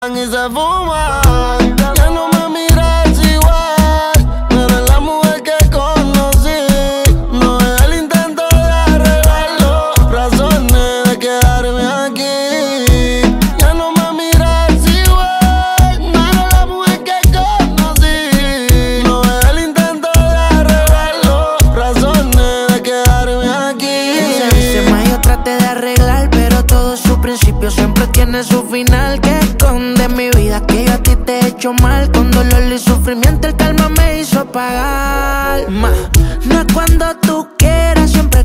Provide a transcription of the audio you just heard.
Y se fuman, ya no me miras igual. No eres la mujer que conocí. No es el intento de arreglarlo, razones de quedarme aquí. Ya no me miras igual. No eres la mujer que conocí. No es el intento de arreglarlo, razones de quedarme aquí. Se dice más, yo traté de arreglar, pero todo su principio siempre tiene su final. Que esconde mi vida, que yo a ti te he hecho mal. Con dolor y sufrimiento el calma me hizo pagar. No es cuando tú quieras, siempre